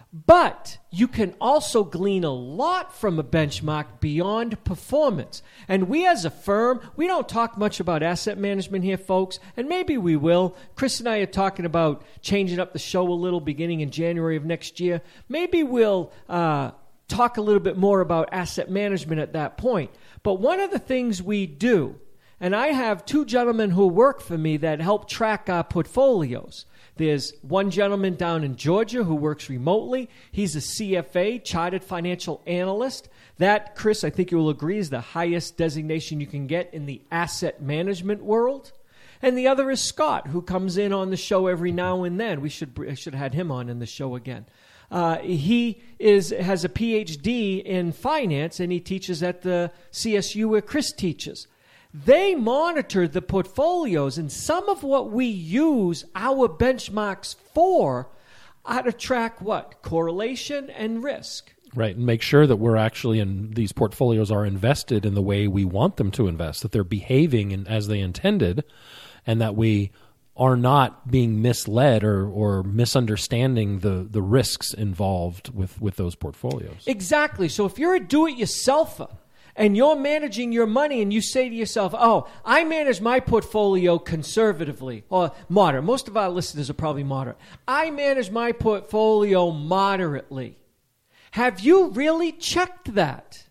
But you can also glean a lot from a benchmark beyond performance. And we as a firm, we don't talk much about asset management here, folks, and maybe we will. Chris and I are talking about changing up the show a little beginning in January of next year. Maybe we'll uh, talk a little bit more about asset management at that point. But one of the things we do, and I have two gentlemen who work for me that help track our portfolios. There's one gentleman down in Georgia who works remotely. He's a C F A, Chartered Financial Analyst. That, Chris, I think you will agree, is the highest designation you can get in the asset management world. And the other is Scott, who comes in on the show every now and then. We should I should have had him on in the show again. Uh, he is has a P H D in finance, and he teaches at the C S U where Chris teaches. They monitor the portfolios, and some of what we use our benchmarks for are to track what? Correlation and risk. Right, and make sure that we're actually in these portfolios are invested in the way we want them to invest, that they're behaving in, as they intended, and that we are not being misled or, or misunderstanding the, the risks involved with, with those portfolios. Exactly. So if you're a do-it-yourselfer, and you're managing your money and you say to yourself, oh, I manage my portfolio conservatively or moderate. Most of our listeners are probably moderate. I manage my portfolio moderately. Have you really checked that?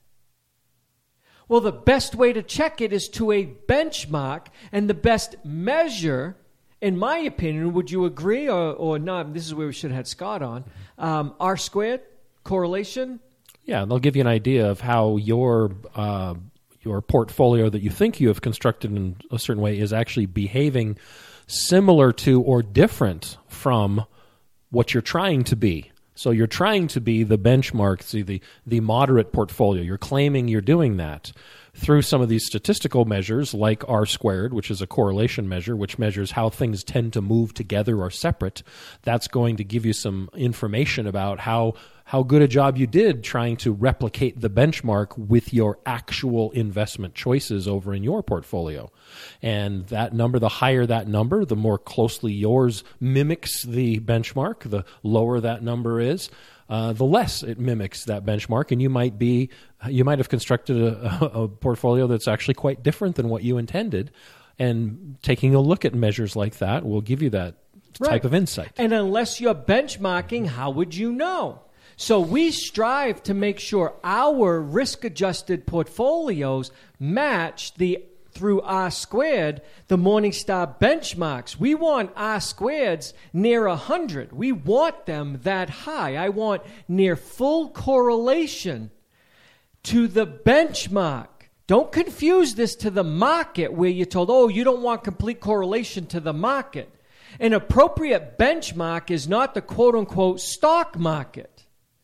Well, the best way to check it is to a benchmark, and the best measure, in my opinion, would you agree or, or not? This is where we should have had Scott on. Um, R squared, correlation. Yeah, they'll give you an idea of how your uh, your portfolio that you think you have constructed in a certain way is actually behaving similar to or different from what you're trying to be. So you're trying to be the benchmark, see the, the moderate portfolio. You're claiming you're doing that through some of these statistical measures like R squared, which is a correlation measure, which measures how things tend to move together or separate. That's going to give you some information about how how good a job you did trying to replicate the benchmark with your actual investment choices over in your portfolio. And that number, the higher that number, the more closely yours mimics the benchmark. The lower that number is, uh, the less it mimics that benchmark. And you might be, you might have constructed a, a portfolio that's actually quite different than what you intended. And taking a look at measures like that will give you that Right. type of insight. And unless you're benchmarking, how would you know? So we strive to make sure our risk-adjusted portfolios match the through R squared the Morningstar benchmarks. We want R squareds near one hundred. We want them that high. I want near full correlation to the benchmark. Don't confuse this to the market where you're told, oh, you don't want complete correlation to the market. An appropriate benchmark is not the quote-unquote stock market.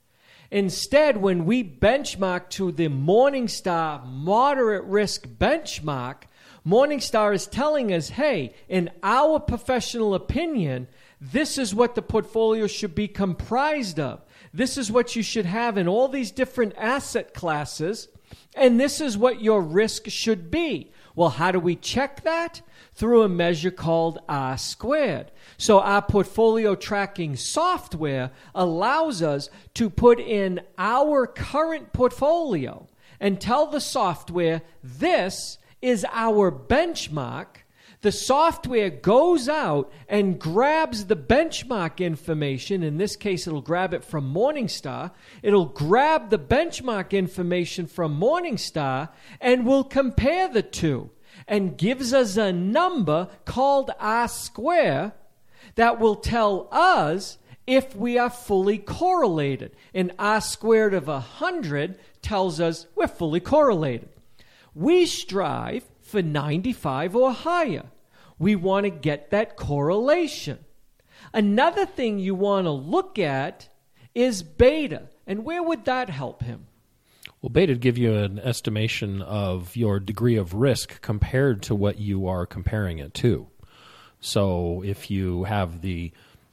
Instead, when we benchmark to the Morningstar moderate risk benchmark, Morningstar is telling us, hey, in our professional opinion, this is what the portfolio should be comprised of. This is what you should have in all these different asset classes, and this is what your risk should be. Well, how do we check that? Through a measure called R squared. So our portfolio tracking software allows us to put in our current portfolio and tell the software, this is our benchmark. The software goes out and grabs the benchmark information. In this case, it'll grab it from Morningstar. It'll grab the benchmark information from Morningstar and will compare the two and gives us a number called R square that will tell us if we are fully correlated. And R squared of one hundred tells us we're fully correlated. We strive for ninety-five or higher. We want to get that correlation. Another thing you want to look at is beta. And where would that help him? Well, beta would give you an estimation of your degree of risk compared to what you are comparing it to. So if you have the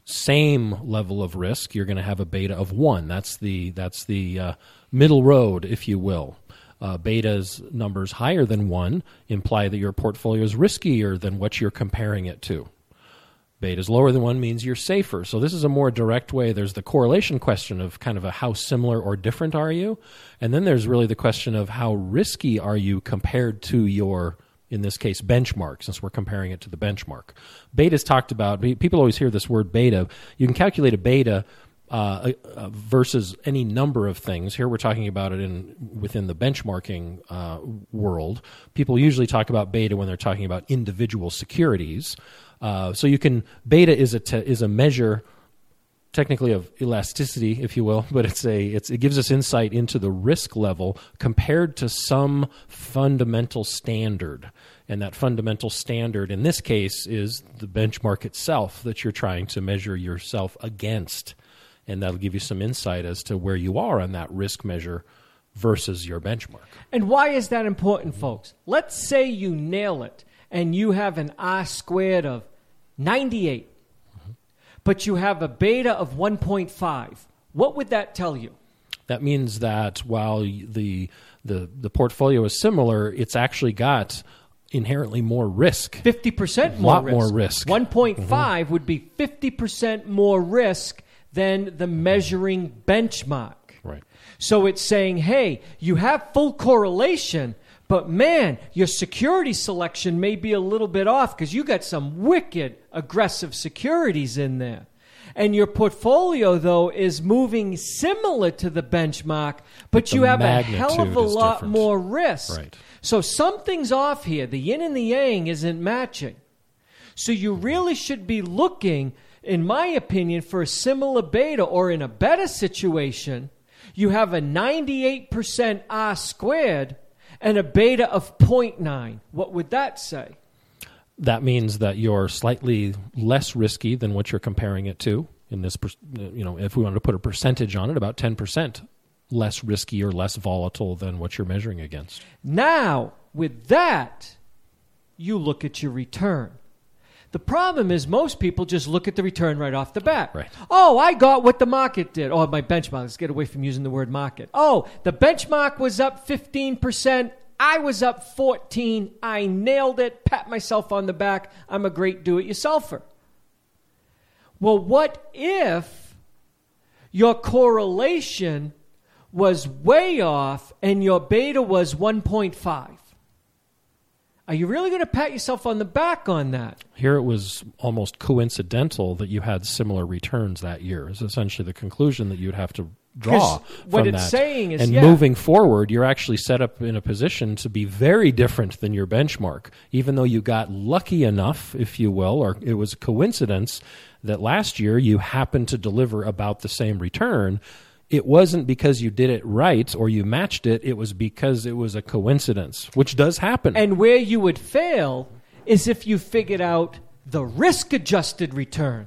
same level of risk, you're going to have a beta of one. That's the, that's the uh, middle road, if you will. Uh, beta's numbers higher than one imply that your portfolio is riskier than what you're comparing it to. Beta's lower than one means you're safer. So this is a more direct way. There's the correlation question of kind of a how similar or different are you? And then there's really the question of how risky are you compared to your, in this case, benchmark, since we're comparing it to the benchmark. Beta's talked about, people always hear this word beta. You can calculate a beta Uh, uh, versus any number of things. Here we're talking about it in within the benchmarking uh, world. People usually talk about beta when they're talking about individual securities. Uh, so you can beta is a te- is a measure, technically of elasticity, if you will, but it's a it's, it gives us insight into the risk level compared to some fundamental standard. And that fundamental standard in this case is the benchmark itself that you're trying to measure yourself against. And that'll give you some insight as to where you are on that risk measure versus your benchmark. And why is that important, folks? Let's say you nail it and you have an R squared of ninety-eight, mm-hmm. but you have a beta of one point five. What would that tell you? That means that while the the the portfolio is similar, it's actually got inherently more risk. fifty percent more lot risk. more risk. one point five mm-hmm. would be fifty percent more risk than the measuring benchmark. Right. So it's saying, hey, you have full correlation, but man, your security selection may be a little bit off because you got some wicked aggressive securities in there. And your portfolio, though, is moving similar to the benchmark, but, but you have a hell of a lot different. more risk. Right. So something's off here. The yin and the yang isn't matching. So you really should be looking, in my opinion, for a similar beta, or in a better situation, you have a ninety-eight percent R squared and a beta of zero point nine. What would that say? That means that you're slightly less risky than what you're comparing it to. In this, you know, if we wanted to put a percentage on it, about ten percent less risky or less volatile than what you're measuring against. Now, with that, you look at your return. The problem is most people just look at the return right off the bat. Right. Oh, I got what the market did. Oh, my benchmark. Let's get away from using the word market. Oh, the benchmark was up fifteen percent. I was up fourteen. I nailed it. Pat myself on the back. I'm a great do-it-yourselfer. Well, what if your correlation was way off and your beta was one point five? Are you really going to pat yourself on the back on that? Here it was almost coincidental that you had similar returns that year. Is essentially the conclusion that you'd have to draw from what it's that. saying is, and yeah. moving forward, you're actually set up in a position to be very different than your benchmark, even though you got lucky enough, if you will, or it was a coincidence that last year you happened to deliver about the same return. It wasn't because you did it right or you matched it. It was because it was a coincidence, which does happen. And where you would fail is if you figured out the risk-adjusted return,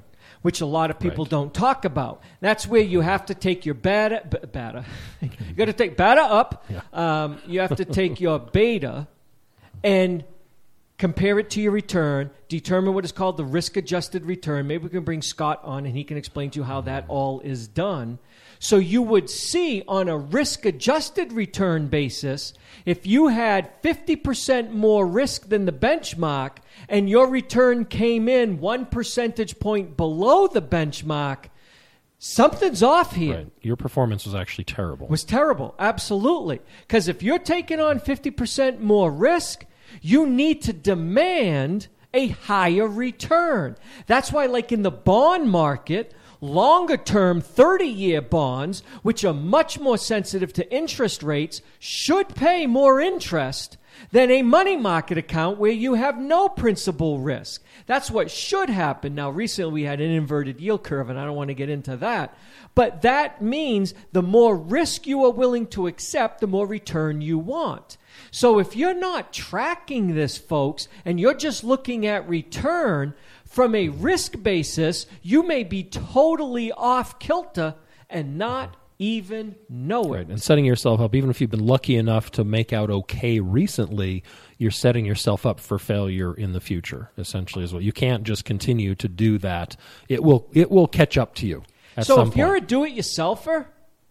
which a lot of people Right. don't talk about. That's where you have to take your beta, b- beta. you got to take beta up. Yeah. Um, you have to take your beta and compare it to your return, determine what is called the risk-adjusted return. Maybe we can bring Scott on and he can explain to you how that all is done. So you would see on a risk-adjusted return basis, if you had fifty percent more risk than the benchmark and your return came in one percentage point below the benchmark, something's off here. Right. Your performance was actually terrible. Was terrible, absolutely. Because if you're taking on fifty percent more risk, you need to demand a higher return. That's why, like in the bond market, longer-term thirty-year bonds, which are much more sensitive to interest rates, should pay more interest than a money market account where you have no principal risk. That's what should happen. Now, recently we had an inverted yield curve, and I don't want to get into that. But that means the more risk you are willing to accept, the more return you want. So if you're not tracking this, folks, and you're just looking at return from a risk basis, you may be totally off kilter and not even know it. Right. And setting yourself up, even if you've been lucky enough to make out okay recently, you're setting yourself up for failure in the future, essentially, as well. You can't just continue to do that. It will it will catch up to you at so some if point. you're a do-it-yourselfer,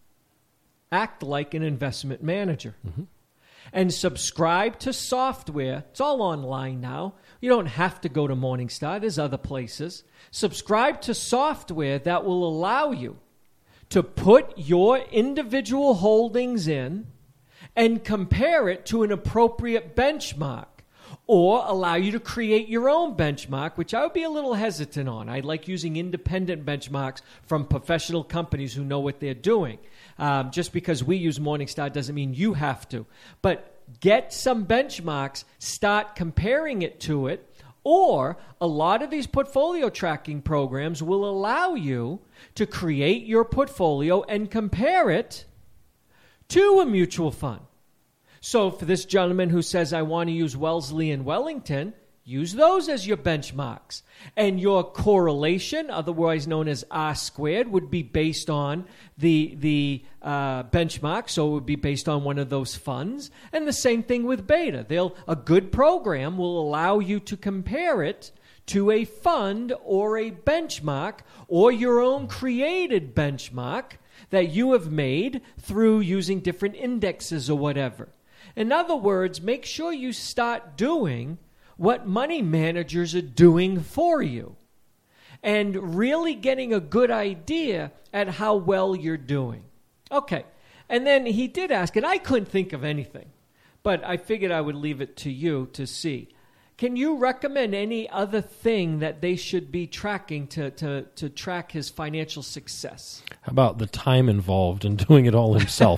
act like an investment manager. Mm-hmm. And subscribe to software. It's all online now. You don't have to go to Morningstar. There's other places. Subscribe to software that will allow you to put your individual holdings in and compare it to an appropriate benchmark, or allow you to create your own benchmark, which I would be a little hesitant on. I like using independent benchmarks from professional companies who know what they're doing. Um, just because we use Morningstar doesn't mean you have to. But get some benchmarks, start comparing it to it, or a lot of these portfolio tracking programs will allow you to create your portfolio and compare it to a mutual fund. So for this gentleman who says, I want to use Wellesley and Wellington, use those as your benchmarks. And your correlation, otherwise known as R squared, would be based on the, the uh, benchmark. So it would be based on one of those funds. And the same thing with beta. They'll, a good program will allow you to compare it to a fund or a benchmark or your own created benchmark that you have made through using different indexes or whatever. In other words, make sure you start doing what money managers are doing for you and really getting a good idea at how well you're doing. Okay, and then he did ask, and I couldn't think of anything, but I figured I would leave it to you to see. Can you recommend any other thing that they should be tracking to, to, to track his financial success? How about the time involved in doing it all himself?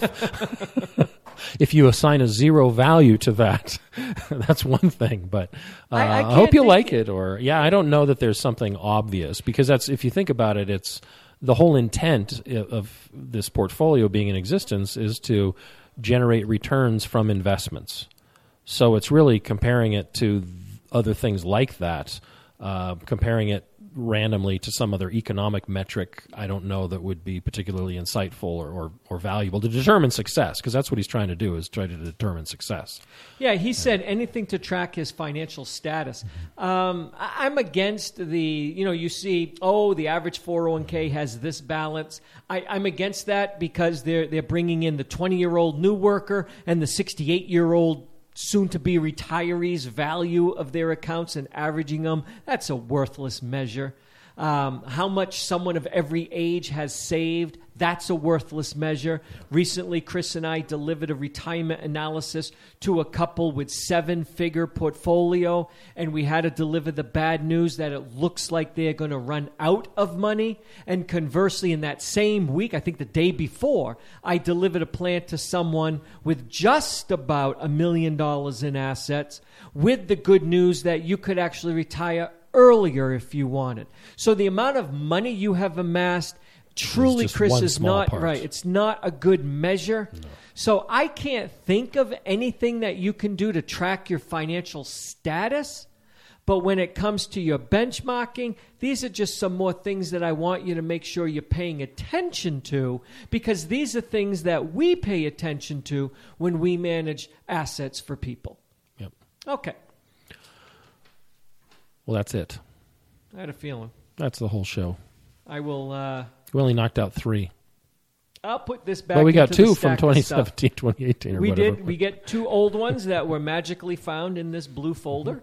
If you assign a zero value to that, that's one thing. But uh, I, I, I hope you think like it. Or yeah, I don't know that there's something obvious, because that's, if you think about it, it's the whole intent of this portfolio being in existence is to generate returns from investments. So it's really comparing it to other things like that, uh, comparing it randomly to some other economic metric, I don't know that would be particularly insightful or, or, or valuable to determine success, because that's what he's trying to do, is try to determine success. Yeah, he said anything to track his financial status. Um, I- I'm against the, you know, you see, oh, the average four oh one k has this balance. I, I'm against that because they're they're bringing in the twenty-year-old new worker and the sixty-eight-year-old soon-to-be retirees' value of their accounts and averaging them. That's a worthless measure. Um, how much someone of every age has saved, that's a worthless measure. Recently, Chris and I delivered a retirement analysis to a couple with seven-figure portfolio, and we had to deliver the bad news that it looks like they're going to run out of money. And conversely, in that same week, I think the day before, I delivered a plan to someone with just about a million dollars in assets, with the good news that you could actually retire earlier if you wanted. So the amount of money you have amassed, truly, Chris, is not part. right. It's not a good measure. No. So I can't think of anything that you can do to track your financial status. But when it comes to your benchmarking, these are just some more things that I want you to make sure you're paying attention to, because these are things that we pay attention to when we manage assets for people. Yep. Okay. Well, that's it. I had a feeling. That's the whole show. I will... Uh, we only knocked out three. I'll put this back. Well, we got into two the from stack of twenty stuff. seventeen, twenty eighteen, or we whatever. did. We get two old ones that were magically found in this blue folder.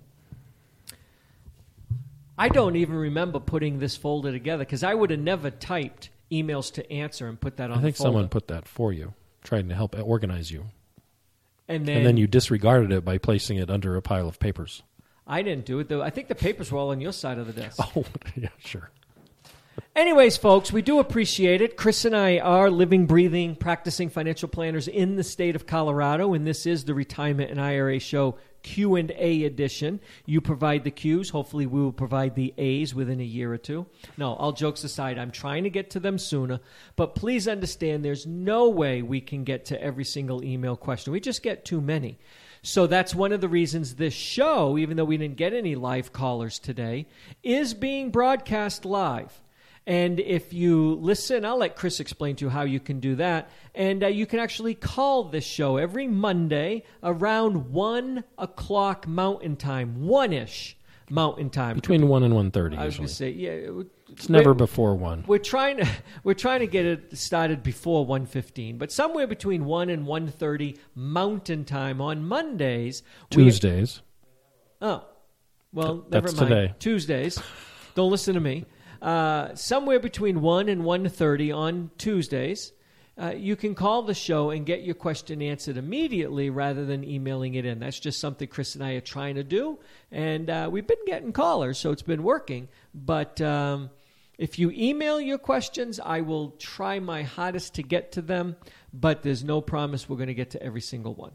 I don't even remember putting this folder together because I would have never typed emails to answer and put that on I think the folder. someone put that for you, trying to help organize you. And then, and then you disregarded it by placing it under a pile of papers. I didn't do it, though. I think the papers were all on your side of the desk. Oh, yeah, sure. Anyways, folks, we do appreciate it. Chris and I are living, breathing, practicing financial planners in the state of Colorado, and this is the Retirement and I R A Show Q and A edition. You provide the Qs. Hopefully, we will provide the As within a year or two. No, all jokes aside, I'm trying to get to them sooner, but please understand there's no way we can get to every single email question. We just get too many. So that's one of the reasons this show, even though we didn't get any live callers today, is being broadcast live. And if you listen, I'll let Chris explain to you how you can do that. And uh, you can actually call this show every Monday around one o'clock Mountain Time, one-ish Mountain Time. Between one and one thirty. I was usually. going to say, yeah. It, it's never before one. We're trying to we're trying to get it started before one fifteen, but somewhere between one and one thirty Mountain Time on Mondays. Tuesdays. We, oh, well, Th- never that's mind. Today. Tuesdays. Don't listen to me. Uh, somewhere between one and one thirty on Tuesdays, uh, you can call the show and get your question answered immediately rather than emailing it in. That's just something Chris and I are trying to do, and uh, we've been getting callers, so it's been working. But um, if you email your questions, I will try my hardest to get to them, but there's no promise we're going to get to every single one.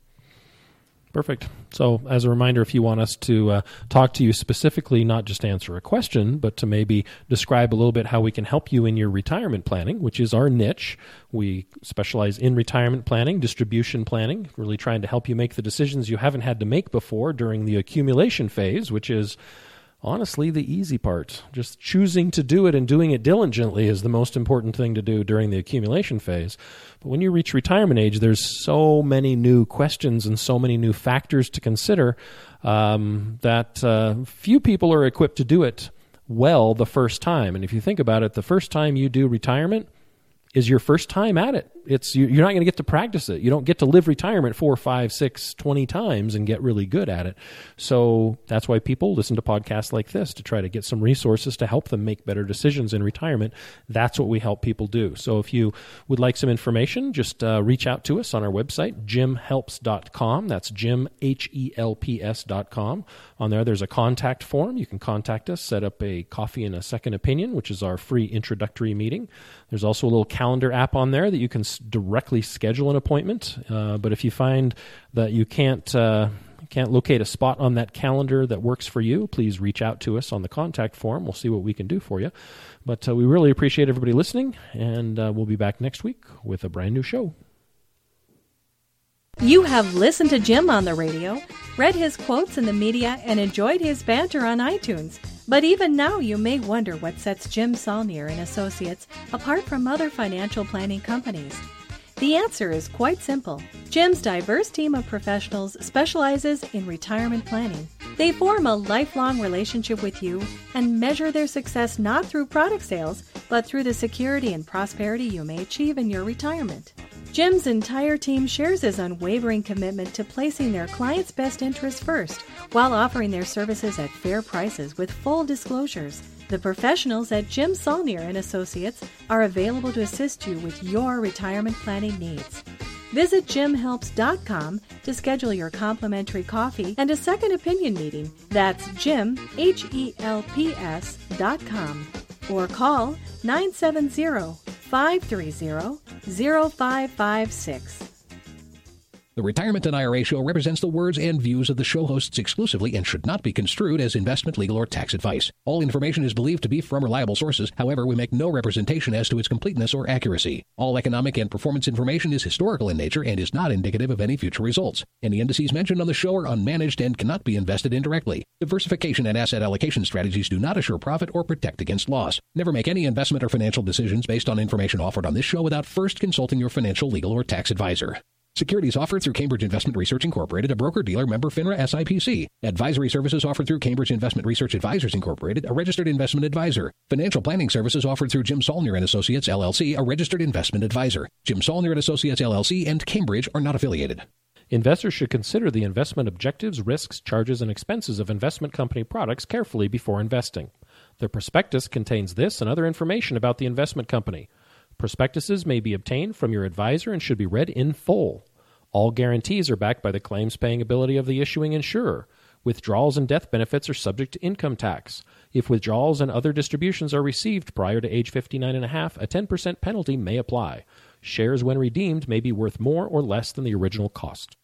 Perfect. So as a reminder, if you want us to uh, talk to you specifically, not just answer a question, but to maybe describe a little bit how we can help you in your retirement planning, which is our niche. We specialize in retirement planning, distribution planning, really trying to help you make the decisions you haven't had to make before during the accumulation phase, which is honestly the easy part. Just choosing to do it and doing it diligently is the most important thing to do during the accumulation phase. But when you reach retirement age, there's so many new questions and so many new factors to consider um, that uh, few people are equipped to do it well the first time. And if you think about it, the first time you do retirement is your first time at it. It's you're not going to get to practice it. You don't get to live retirement four, five, six, twenty times and get really good at it. So that's why people listen to podcasts like this, to try to get some resources to help them make better decisions in retirement. That's what we help people do. So if you would like some information, just uh, reach out to us on our website, jim helps dot com. That's Jim, H E L P S dot com. On there, there's a contact form. You can contact us, set up a coffee and a second opinion, which is our free introductory meeting. There's also a little calendar app on there that you can directly schedule an appointment. Uh, but if you find that you can't uh, can't locate a spot on that calendar that works for you, please reach out to us on the contact form. We'll see what we can do for you. But uh, we really appreciate everybody listening, and uh, we'll be back next week with a brand new show. You have listened to Jim on the radio, read his quotes in the media, and enjoyed his banter on iTunes. But even now, you may wonder what sets Jim Saulnier and Associates apart from other financial planning companies. The answer is quite simple. Jim's diverse team of professionals specializes in retirement planning. They form a lifelong relationship with you and measure their success not through product sales, but through the security and prosperity you may achieve in your retirement. Jim's entire team shares his unwavering commitment to placing their clients' best interests first, while offering their services at fair prices with full disclosures. The professionals at Jim Saulnier and Associates are available to assist you with your retirement planning needs. Visit jim helps dot com to schedule your complimentary coffee and a second opinion meeting. That's Jim, H E L P S dot com. Or call nine seven zero, five three zero, zero five five six. The Retirement and I R A Show represents the words and views of the show hosts exclusively and should not be construed as investment, legal, or tax advice. All information is believed to be from reliable sources. However, we make no representation as to its completeness or accuracy. All economic and performance information is historical in nature and is not indicative of any future results. Any indices mentioned on the show are unmanaged and cannot be invested indirectly. Diversification and asset allocation strategies do not assure profit or protect against loss. Never make any investment or financial decisions based on information offered on this show without first consulting your financial, legal, or tax advisor. Securities offered through Cambridge Investment Research Incorporated, a broker-dealer member FINRA S I P C. Advisory services offered through Cambridge Investment Research Advisors Incorporated, a registered investment advisor. Financial planning services offered through Jim Saulnier and Associates L L C, a registered investment advisor. Jim Saulnier and Associates L L C and Cambridge are not affiliated. Investors should consider the investment objectives, risks, charges, and expenses of investment company products carefully before investing. The prospectus contains this and other information about the investment company. Prospectuses may be obtained from your advisor and should be read in full. All guarantees are backed by the claims-paying ability of the issuing insurer. Withdrawals and death benefits are subject to income tax. If withdrawals and other distributions are received prior to age fifty-nine and a half, a ten percent penalty may apply. Shares when redeemed may be worth more or less than the original cost.